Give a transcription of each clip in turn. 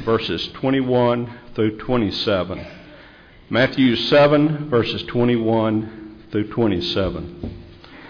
verses 21 through 27. Matthew 7, verses 21 through 27.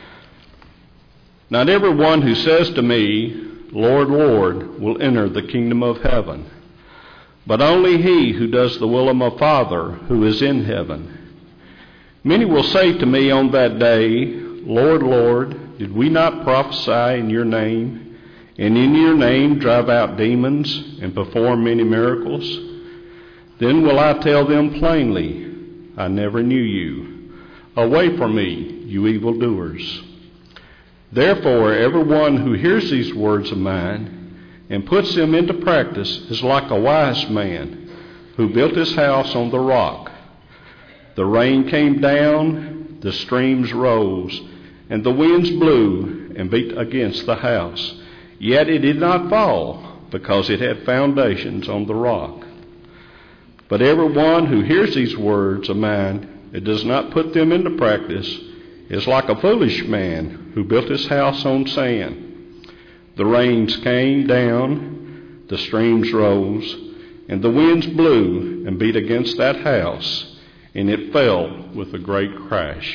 Not everyone who says to me, Lord, Lord, will enter the kingdom of heaven, but only he who does the will of my Father who is in heaven. Many will say to me on that day, Lord, Lord, did we not prophesy in your name, and in your name drive out demons and perform many miracles? Then will I tell them plainly, I never knew you. Away from me, you evildoers. Therefore, everyone who hears these words of mine and puts them into practice is like a wise man who built his house on the rock. The rain came down, the streams rose, and the winds blew and beat against the house. Yet it did not fall, because it had foundations on the rock. But everyone who hears these words of mine and does not put them into practice is like a foolish man who built his house on sand. The rains came down, the streams rose, and the winds blew and beat against that house, and it fell with a great crash.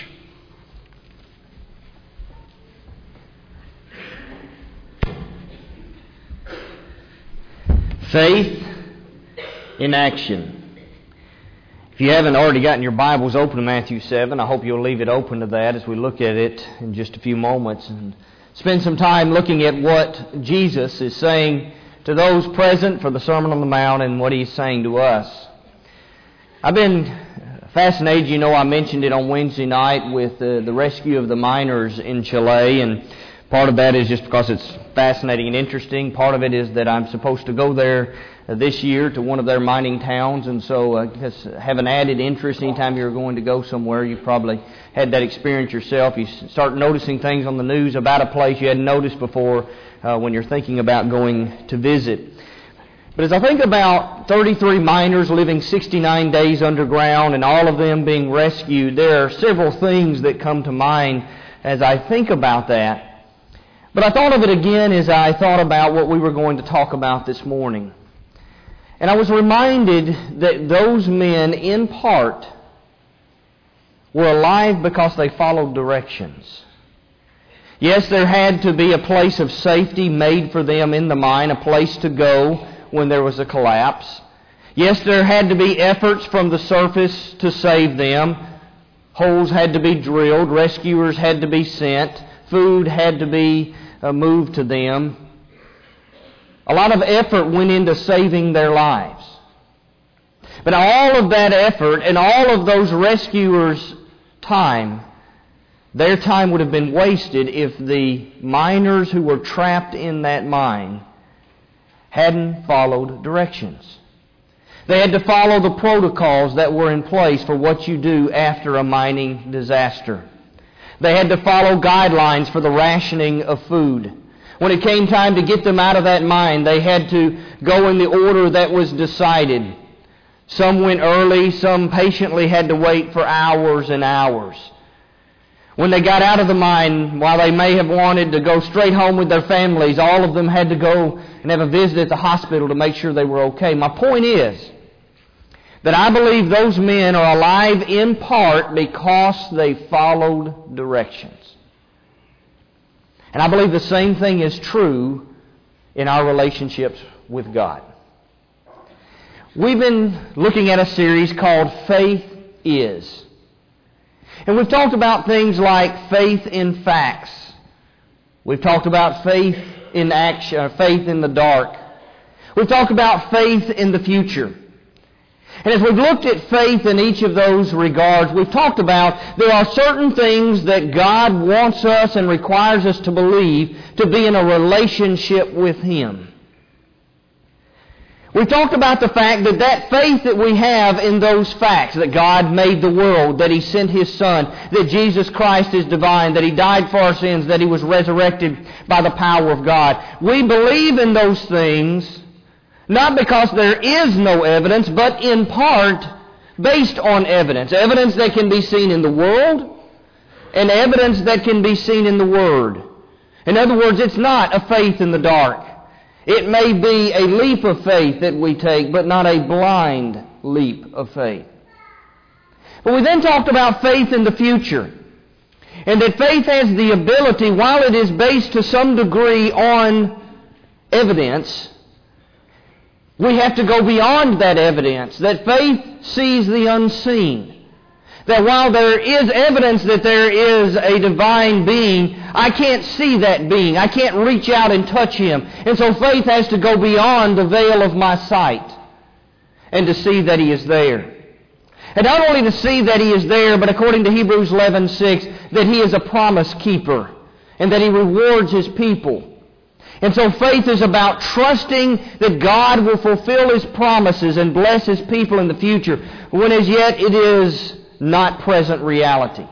Faith in action. If you haven't already gotten your Bibles open to Matthew 7, I hope you'll leave it open to that as we look at it in just a few moments and spend some time looking at what Jesus is saying to those present for the Sermon on the Mount and what He's saying to us. I've been fascinated, I mentioned it on Wednesday night with the rescue of the miners in Chile, and part of that is just because it's fascinating and interesting. Part of it is that I'm supposed to go there this year to one of their mining towns, and so have an added interest. Anytime you're going to go somewhere, you've probably had that experience yourself. You start noticing things on the news about a place you hadn't noticed before when you're thinking about going to visit. But as I think about 33 miners living 69 days underground and all of them being rescued, there are several things that come to mind as I think about that. But I thought of it again as I thought about what we were going to talk about this morning. And I was reminded that those men, in part, were alive because they followed directions. Yes, there had to be a place of safety made for them in the mine, a place to go when there was a collapse. Yes, there had to be efforts from the surface to save them. Holes had to be drilled, rescuers had to be sent, food had to be moved to them. A lot of effort went into saving their lives. But all of that effort and all of those rescuers' time, their time would have been wasted if the miners who were trapped in that mine hadn't followed directions. They had to follow the protocols that were in place for what you do after a mining disaster. They had to follow guidelines for the rationing of food. When it came time to get them out of that mine, they had to go in the order that was decided. Some went early, some patiently had to wait for hours and hours. When they got out of the mine, while they may have wanted to go straight home with their families, all of them had to go and have a visit at the hospital to make sure they were okay. My point is that I believe those men are alive in part because they followed directions. And I believe the same thing is true in our relationships with God. We've been looking at a series called Faith Is. And we've talked about things like faith in facts. We've talked about faith in action, or faith in the dark. We've talked about faith in the future. And as we've looked at faith in each of those regards, we've talked about there are certain things that God wants us and requires us to believe to be in a relationship with Him. We've talked about the fact that that faith that we have in those facts, that God made the world, that He sent His Son, that Jesus Christ is divine, that He died for our sins, that He was resurrected by the power of God. We believe in those things not because there is no evidence, but in part based on evidence. Evidence that can be seen in the world and evidence that can be seen in the Word. In other words, it's not a faith in the dark. It may be a leap of faith that we take, but not a blind leap of faith. But we then talked about faith in the future. And that faith has the ability, while it is based to some degree on evidence, we have to go beyond that evidence. That faith sees the unseen. That while there is evidence that there is a divine being, I can't see that being. I can't reach out and touch Him. And so faith has to go beyond the veil of my sight and to see that He is there. And not only to see that He is there, but according to Hebrews 11:6, that He is a promise keeper and that He rewards His people. And so faith is about trusting that God will fulfill His promises and bless His people in the future, when as yet it is not present reality.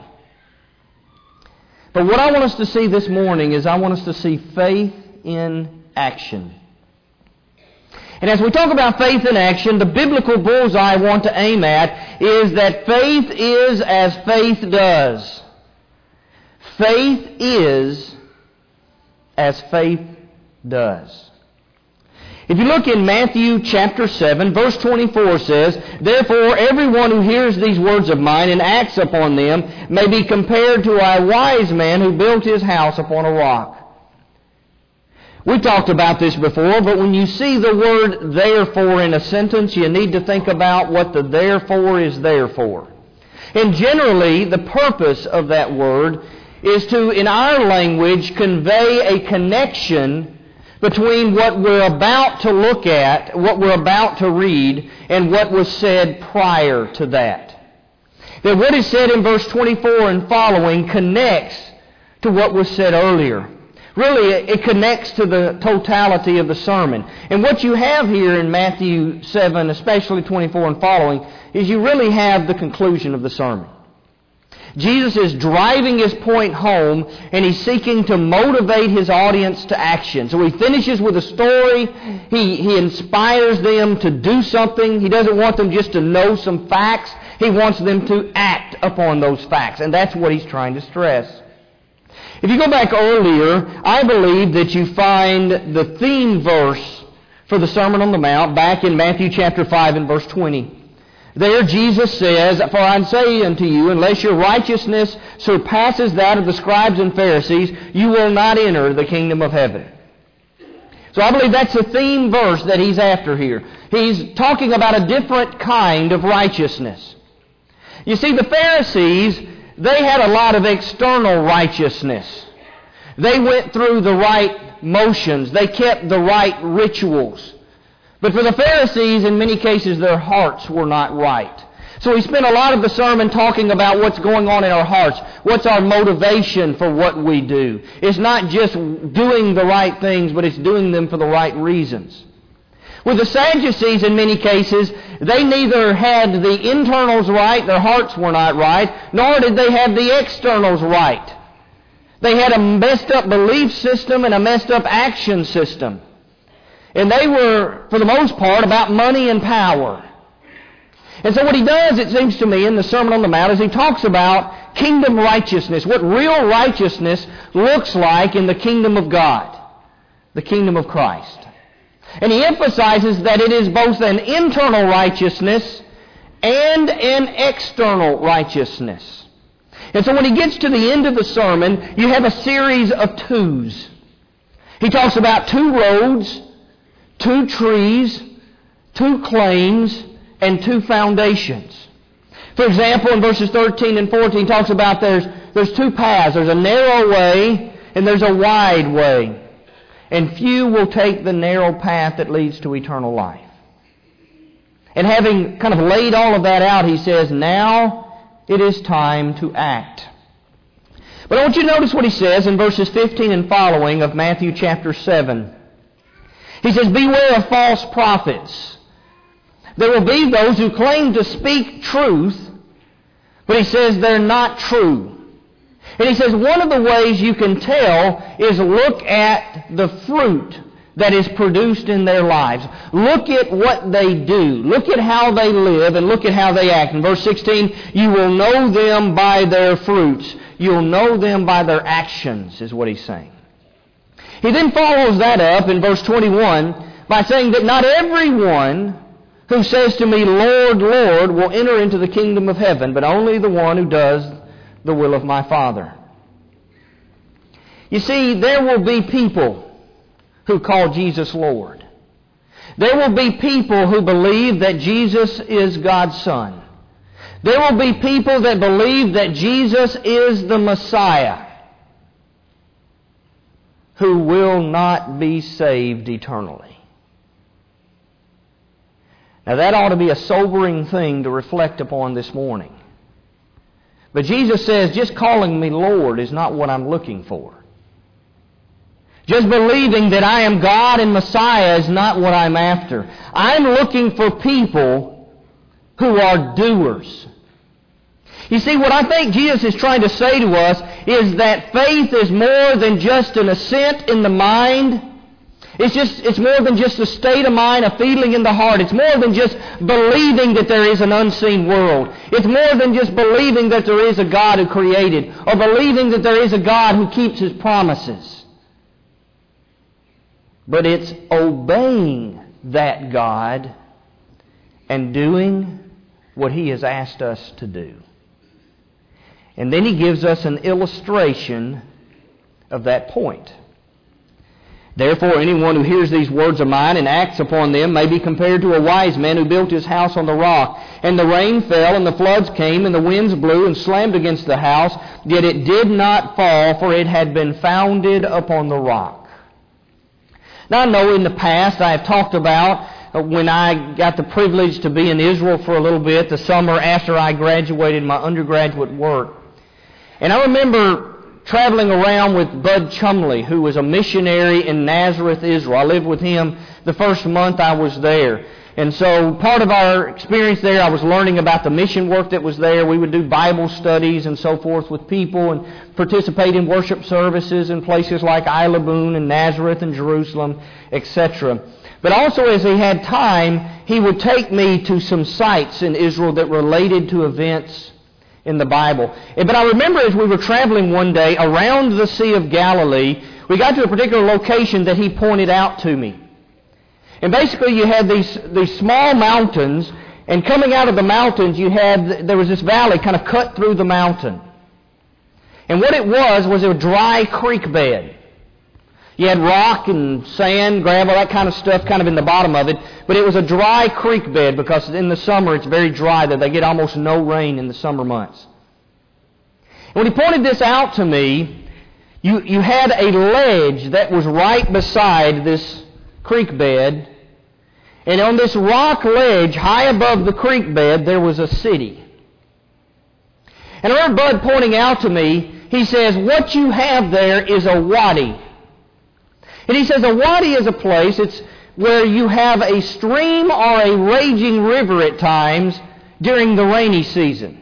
But what I want us to see this morning is I want us to see faith in action. And as we talk about faith in action, the biblical bullseye I want to aim at is that faith is as faith does. Faith is as faith does. If you look in Matthew chapter 7, verse 24 says, "Therefore everyone who hears these words of mine and acts upon them may be compared to a wise man who built his house upon a rock." We talked about this before, but when you see the word therefore in a sentence, you need to think about what the therefore is there for. And generally, the purpose of that word is to, in our language, convey a connection between what we're about to look at, what we're about to read, and what was said prior to that. That what is said in verse 24 and following connects to what was said earlier. Really, it connects to the totality of the sermon. And what you have here in Matthew 7, especially 24 and following, is you really have the conclusion of the sermon. Jesus is driving His point home, and He's seeking to motivate His audience to action. So He finishes with a story. He inspires them to do something. He doesn't want them just to know some facts. He wants them to act upon those facts. And that's what He's trying to stress. If you go back earlier, I believe that you find the theme verse for the Sermon on the Mount back in Matthew chapter 5 and verse 20. There Jesus says, "For I say unto you, unless your righteousness surpasses that of the scribes and Pharisees, you will not enter the kingdom of heaven." So I believe that's the theme verse that He's after here. He's talking about a different kind of righteousness. You see, the Pharisees, they had a lot of external righteousness. They went through the right motions. They kept the right rituals. But for the Pharisees, in many cases, their hearts were not right. So He spent a lot of the sermon talking about what's going on in our hearts. What's our motivation for what we do? It's not just doing the right things, but it's doing them for the right reasons. With the Sadducees, in many cases, they neither had the internals right, their hearts were not right, nor did they have the externals right. They had a messed up belief system and a messed up action system. And they were, for the most part, about money and power. And so what He does, it seems to me, in the Sermon on the Mount, is He talks about kingdom righteousness, what real righteousness looks like in the kingdom of God, the kingdom of Christ. And He emphasizes that it is both an internal righteousness and an external righteousness. And so when He gets to the end of the sermon, you have a series of twos. He talks about two roads, two trees, two claims, and two foundations. For example, in verses 13 and 14, he talks about there's two paths. There's a narrow way and there's a wide way. And few will take the narrow path that leads to eternal life. And having kind of laid all of that out, he says, now it is time to act. But I want you to notice what he says in verses 15 and following of Matthew chapter 7. He says, beware of false prophets. There will be those who claim to speak truth, but he says they're not true. And he says one of the ways you can tell is look at the fruit that is produced in their lives. Look at what they do. Look at how they live and look at how they act. In verse 16, you will know them by their fruits. You'll know them by their actions, is what he's saying. He then follows that up in verse 21 by saying that not everyone who says to me, Lord, Lord, will enter into the kingdom of heaven, but only the one who does the will of my Father. You see, there will be people who call Jesus Lord. There will be people who believe that Jesus is God's Son. There will be people that believe that Jesus is the Messiah, who will not be saved eternally. Now that ought to be a sobering thing to reflect upon this morning. But Jesus says, just calling me Lord is not what I'm looking for. Just believing that I am God and Messiah is not what I'm after. I'm looking for people who are doers. You see, what I think Jesus is trying to say to us is that faith is more than just an assent in the mind. It's more than just a state of mind, a feeling in the heart. It's more than just believing that there is an unseen world. It's more than just believing that there is a God who created, or believing that there is a God who keeps His promises. But it's obeying that God and doing what He has asked us to do. And then He gives us an illustration of that point. Therefore, anyone who hears these words of mine and acts upon them may be compared to a wise man who built his house on the rock. And the rain fell, and the floods came, and the winds blew and slammed against the house, yet it did not fall, for it had been founded upon the rock. Now, I know in the past I have talked about when I got the privilege to be in Israel for a little bit, the summer after I graduated my undergraduate work. And I remember traveling around with Bud Chumley, who was a missionary in Nazareth, Israel. I lived with him the first month I was there. And so part of our experience there, I was learning about the mission work that was there. We would do Bible studies and so forth with people and participate in worship services in places like Isla Boone and Nazareth and Jerusalem, etc. But also as he had time, he would take me to some sites in Israel that related to events in the Bible. But I remember as we were traveling one day around the Sea of Galilee, we got to a particular location that he pointed out to me. And basically you had these small mountains, and coming out of the mountains there was this valley kind of cut through the mountain. And what it was a dry creek bed. You had rock and sand, gravel, that kind of stuff kind of in the bottom of it, but it was a dry creek bed because in the summer it's very dry there. They get almost no rain in the summer months. And when he pointed this out to me, you had a ledge that was right beside this creek bed, and on this rock ledge high above the creek bed there was a city. And I remember Bud pointing out to me, he says, what you have there is a wadi. And he says a wadi is a place, it's where you have a stream or a raging river at times during the rainy season.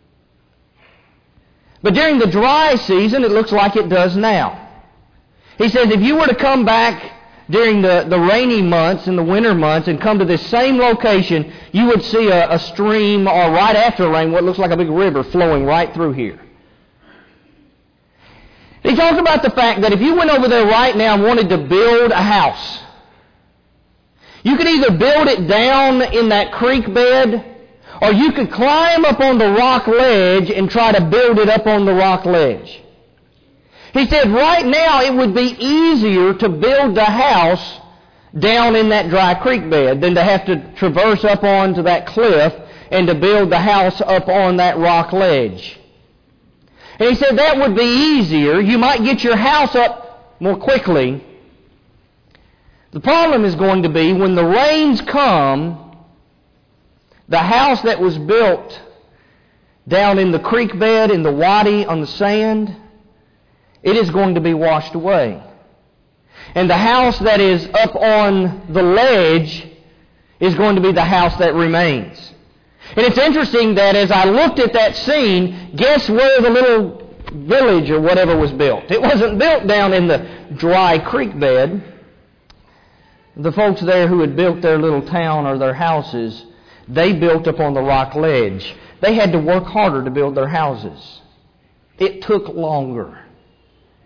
But during the dry season, it looks like it does now. He says if you were to come back during the rainy months and the winter months and come to this same location, you would see a stream, or right after rain, what looks like a big river flowing right through here. He talks about the fact that if you went over there right now and wanted to build a house, you could either build it down in that creek bed, or you could climb up on the rock ledge and try to build it up on the rock ledge. He said right now it would be easier to build the house down in that dry creek bed than to have to traverse up onto that cliff and to build the house up on that rock ledge. And he said that would be easier. You might get your house up more quickly. The problem is going to be when the rains come, the house that was built down in the creek bed, in the wadi, on the sand, it is going to be washed away. And the house that is up on the ledge is going to be the house that remains. And it's interesting that as I looked at that scene, guess where the little village or whatever was built? It wasn't built down in the dry creek bed. The folks there who had built their little town or their houses, they built up on the rock ledge. They had to work harder to build their houses. It took longer.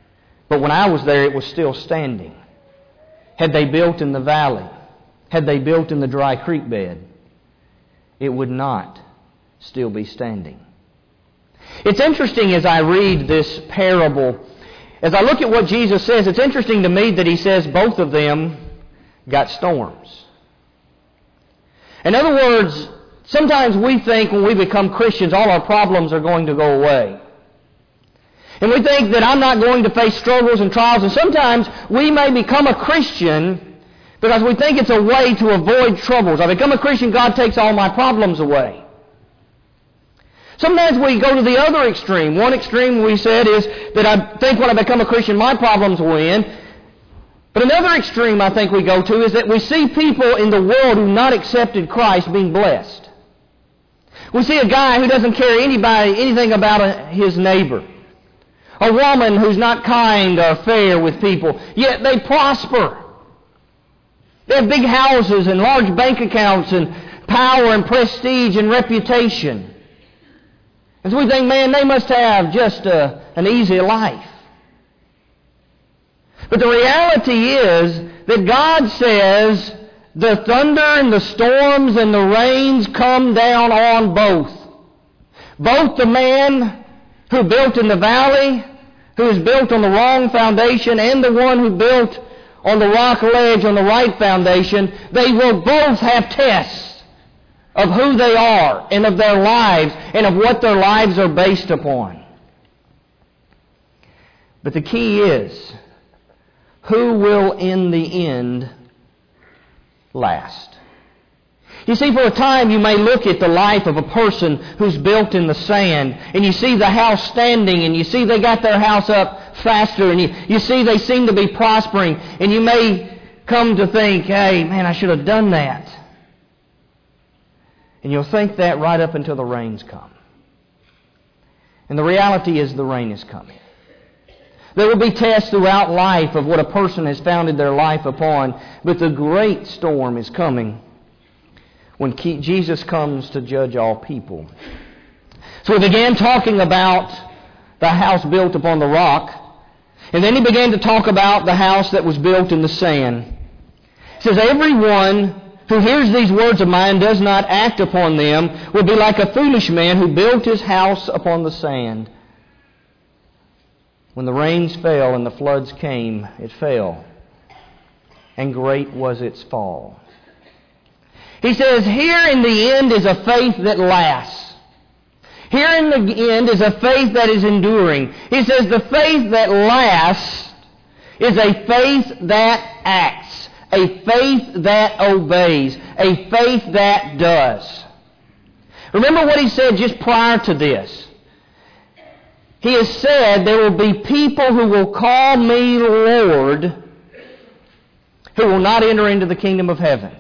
But when I was there, it was still standing. Had they built in the valley, had they built in the dry creek bed, it would not still be standing. It's interesting as I read this parable, as I look at what Jesus says, it's interesting to me that He says both of them got storms. In other words, sometimes we think when we become Christians, all our problems are going to go away. And we think that I'm not going to face struggles and trials. And sometimes we may become a Christian because we think it's a way to avoid troubles. I become a Christian, God takes all my problems away. Sometimes we go to the other extreme. One extreme we said is that I think when I become a Christian, my problems will end. But another extreme I think we go to is that we see people in the world who have not accepted Christ being blessed. We see a guy who doesn't care anything about his neighbor. A woman who's not kind or fair with people, yet they prosper. They have big houses and large bank accounts and power and prestige and reputation. And so we think, man, they must have just an easy life. But the reality is that God says the thunder and the storms and the rains come down on both. Both the man who built in the valley, who is built on the wrong foundation, and the one who built on the rock ledge on the right foundation, they will both have tests of who they are and of their lives and of what their lives are based upon. But the key is, who will in the end last? You see, for a time you may look at the life of a person who's built in the sand, and you see the house standing, and you see they got their house up faster, and you see they seem to be prospering, and you may come to think, hey, man, I should have done that. And you'll think that right up until the rains come. And the reality is the rain is coming. There will be tests throughout life of what a person has founded their life upon, but the great storm is coming when Jesus comes to judge all people. So we began talking about the house built upon the rock, and then He began to talk about the house that was built in the sand. He says, everyone who hears these words of mine and does not act upon them will be like a foolish man who built his house upon the sand. When the rains fell and the floods came, it fell, and great was its fall. He says, here in the end is a faith that lasts. Here in the end is a faith that is enduring. He says the faith that lasts is a faith that acts, a faith that obeys, a faith that does. Remember what He said just prior to this. He has said there will be people who will call me Lord who will not enter into the kingdom of heaven.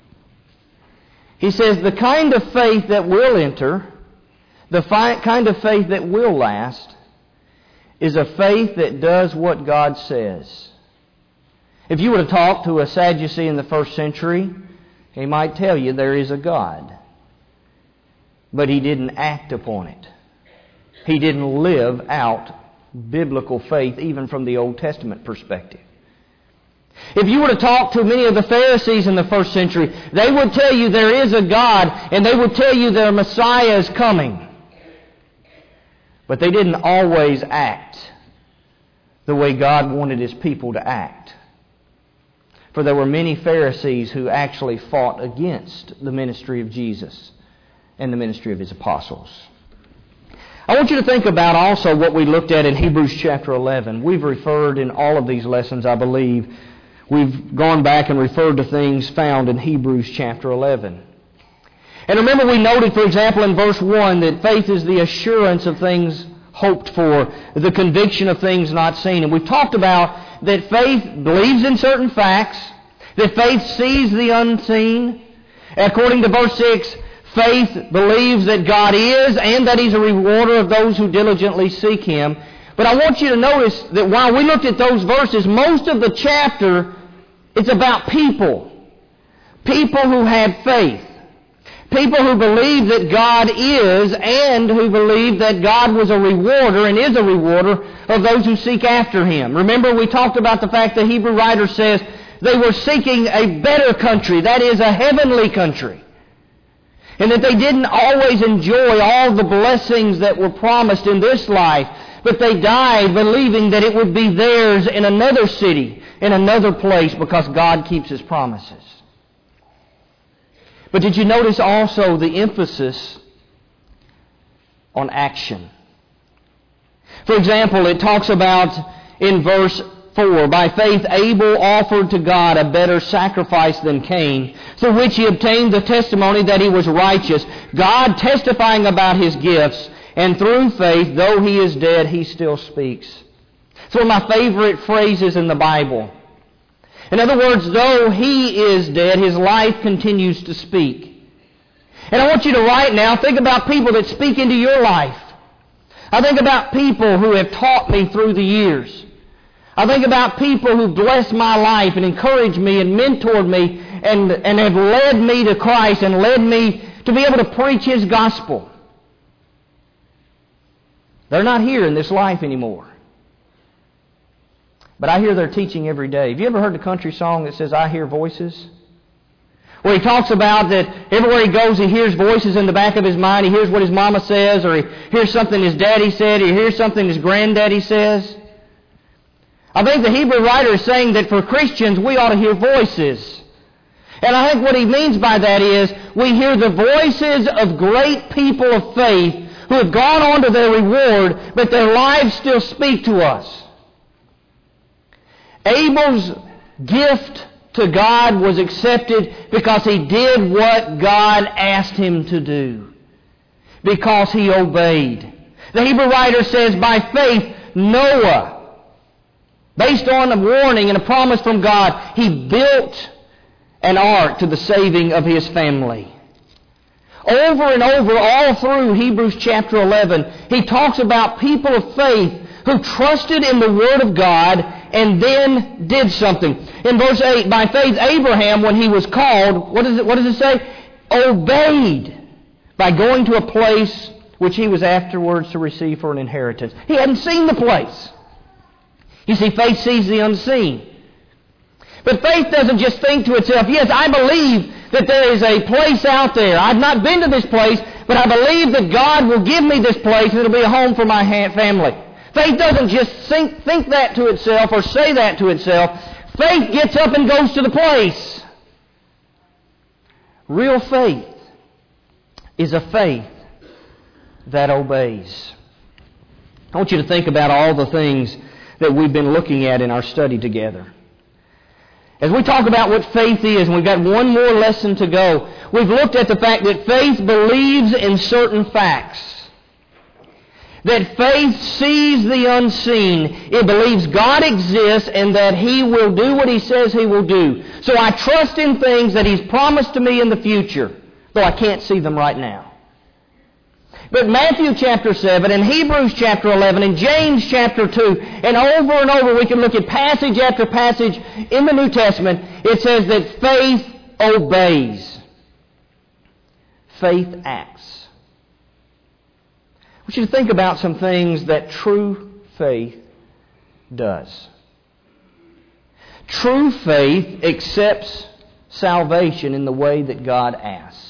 He says the kind of faith that will enter, the kind of faith that will last, is a faith that does what God says. If you were to talk to a Sadducee in the first century, he might tell you there is a God. But he didn't act upon it. He didn't live out biblical faith even from the Old Testament perspective. If you were to talk to many of the Pharisees in the first century, they would tell you there is a God, and they would tell you their Messiah is coming. But they didn't always act the way God wanted His people to act. For there were many Pharisees who actually fought against the ministry of Jesus and the ministry of His apostles. I want you to think about also what we looked at in Hebrews chapter 11. We've referred in all of these lessons, I believe, we've gone back and referred to things found in Hebrews chapter 11. And remember we noted, for example, in verse 1 that faith is the assurance of things hoped for, the conviction of things not seen. And we've talked about that faith believes in certain facts, that faith sees the unseen. According to verse 6, faith believes that God is and that He's a rewarder of those who diligently seek Him. But I want you to notice that while we looked at those verses, most of the chapter, it's about people. People who had faith. People who believe that God is, and who believe that God was a rewarder and is a rewarder of those who seek after Him. Remember, we talked about the fact the Hebrew writer says they were seeking a better country, that is, a heavenly country. And that they didn't always enjoy all the blessings that were promised in this life, but they died believing that it would be theirs in another city, in another place, because God keeps His promises. But did you notice also the emphasis on action? For example, it talks about in verse 4, by faith Abel offered to God a better sacrifice than Cain, through which he obtained the testimony that he was righteous, God testifying about his gifts, and through faith, though he is dead, he still speaks. It's one of my favorite phrases in the Bible. In other words, though he is dead, his life continues to speak. And I want you to right now think about people that speak into your life. I think about people who have taught me through the years. I think about people who blessed my life and encouraged me and mentored me and have led me to Christ and led me to be able to preach His gospel. They're not here in this life anymore. But I hear their teaching every day. Have you ever heard the country song that says, I hear voices? Where he talks about that everywhere he goes he hears voices in the back of his mind. He hears what his mama says, or he hears something his daddy said, or he hears something his granddaddy says. I think the Hebrew writer is saying that for Christians we ought to hear voices. And I think what he means by that is we hear the voices of great people of faith who have gone on to their reward, but their lives still speak to us. Abel's gift to God was accepted because he did what God asked him to do. Because he obeyed. The Hebrew writer says, by faith, Noah, based on a warning and a promise from God, he built an ark to the saving of his family. Over and over, all through Hebrews chapter 11, he talks about people of faith who trusted in the Word of God and then did something. In verse 8, by faith Abraham, when he was called, what does it say? Obeyed by going to a place which he was afterwards to receive for an inheritance. He hadn't seen the place. You see, faith sees the unseen. But faith doesn't just think to itself, yes, I believe that there is a place out there. I've not been to this place, but I believe that God will give me this place and it'll be a home for my family. Faith doesn't just think that to itself or say that to itself. Faith gets up and goes to the place. Real faith is a faith that obeys. I want you to think about all the things that we've been looking at in our study together. As we talk about what faith is, and we've got one more lesson to go, we've looked at the fact that faith believes in certain facts. That faith sees the unseen. It believes God exists and that He will do what He says He will do. So I trust in things that He's promised to me in the future, though I can't see them right now. But Matthew chapter 7 and Hebrews chapter 11 and James chapter 2 and over we can look at passage after passage in the New Testament. It says that faith obeys. Faith acts. I want you to think about some things that true faith does. True faith accepts salvation in the way that God asks.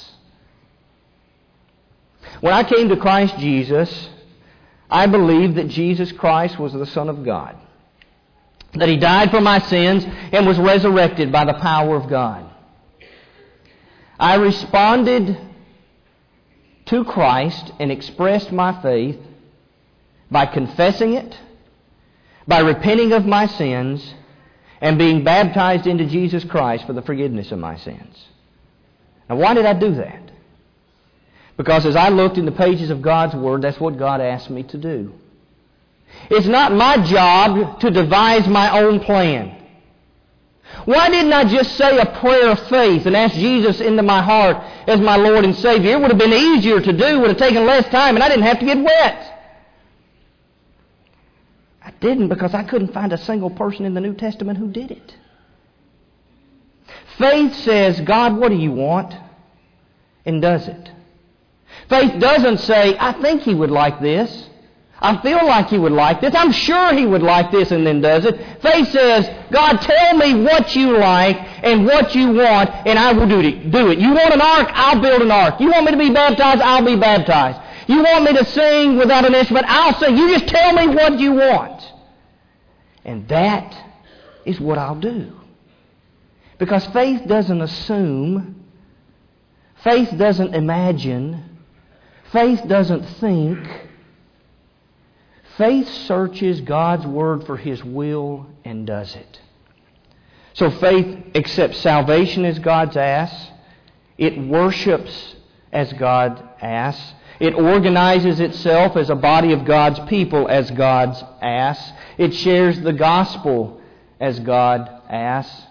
When I came to Christ Jesus, I believed that Jesus Christ was the Son of God. That He died for my sins and was resurrected by the power of God. I responded to Christ and expressed my faith by confessing it, by repenting of my sins, and being baptized into Jesus Christ for the forgiveness of my sins. Now, why did I do that? Because as I looked in the pages of God's Word, that's what God asked me to do. It's not my job to devise my own plan. Why didn't I just say a prayer of faith and ask Jesus into my heart as my Lord and Savior? It would have been easier to do, would have taken less time, and I didn't have to get wet. I didn't because I couldn't find a single person in the New Testament who did it. Faith says, God, what do you want? and does it. Faith doesn't say, I think He would like this. I feel like He would like this. I'm sure He would like this, and then does it. Faith says, God, tell me what you like and what you want, and I will do it. You want an ark? I'll build an ark. You want me to be baptized? I'll be baptized. You want me to sing without an instrument? I'll sing. You just tell me what you want. And that is what I'll do. Because faith doesn't assume. Faith doesn't imagine. Faith doesn't think. Faith searches God's Word for His will and does it. So faith accepts salvation as God's ask. It worships as God asks. It organizes itself as a body of God's people as God's asks. It shares the gospel as God asks.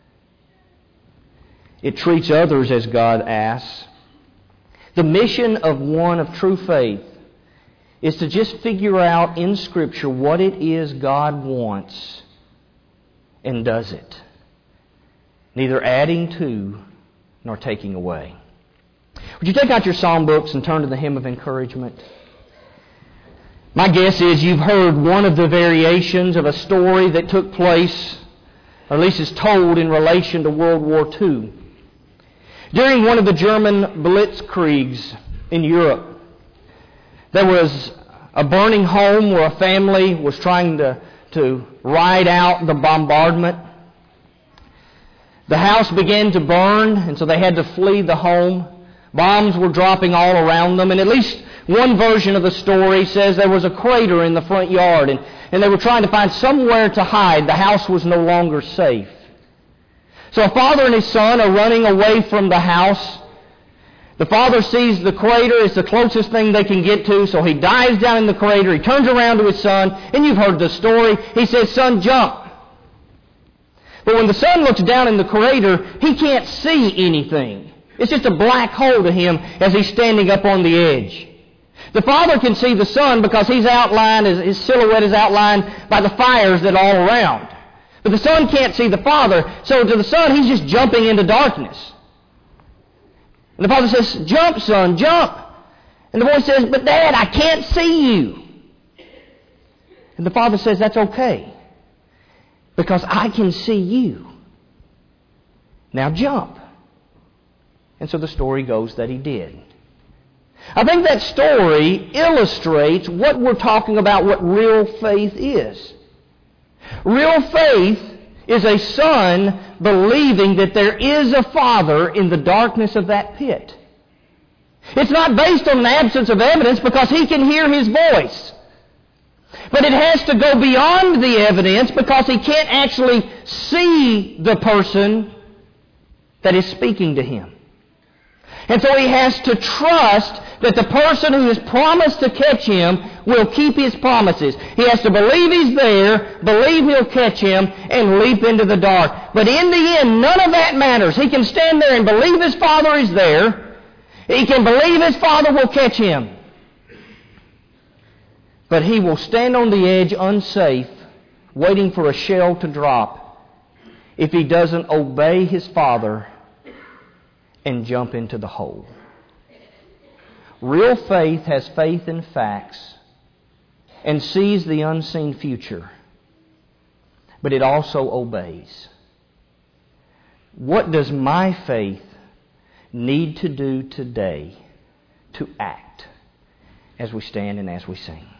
It treats others as God asks. The mission of one of true faith is to just figure out in Scripture what it is God wants and does it. Neither adding to nor taking away. Would you take out your psalm books and turn to the hymn of encouragement? My guess is you've heard one of the variations of a story that took place, or at least is told in relation to World War II. During one of the German blitzkriegs in Europe, there was a burning home where a family was trying to ride out the bombardment. The house began to burn, and so they had to flee the home. Bombs were dropping all around them, and at least one version of the story says there was a crater in the front yard, and they were trying to find somewhere to hide. The house was no longer safe. So a father and his son are running away from the house. The father sees the crater. It's the closest thing they can get to, so he dives down in the crater. He turns around to his son, and you've heard the story. He says, "Son, jump." But when the son looks down in the crater, he can't see anything. It's just a black hole to him as he's standing up on the edge. The father can see the son because he's outlined, his silhouette is outlined by the fires that are all around. But the son can't see the father, so to the son, he's just jumping into darkness. And the father says, "Jump, son, jump." And the boy says, "But Dad, I can't see you." And the father says, "That's okay, because I can see you. Now jump." And so the story goes that he did. I think that story illustrates what we're talking about, what real faith is. Real faith is a son believing that there is a father in the darkness of that pit. It's not based on an absence of evidence because he can hear his voice. But it has to go beyond the evidence because he can't actually see the person that is speaking to him. And so he has to trust that the person who has promised to catch him will keep his promises. He has to believe he's there, believe he'll catch him, and leap into the dark. But in the end, none of that matters. He can stand there and believe his father is there. He can believe his father will catch him. But he will stand on the edge unsafe, waiting for a shell to drop, if he doesn't obey his father and jump into the hole. Real faith has faith in facts and sees the unseen future, but it also obeys. What does my faith need to do today to act as we stand and as we sing?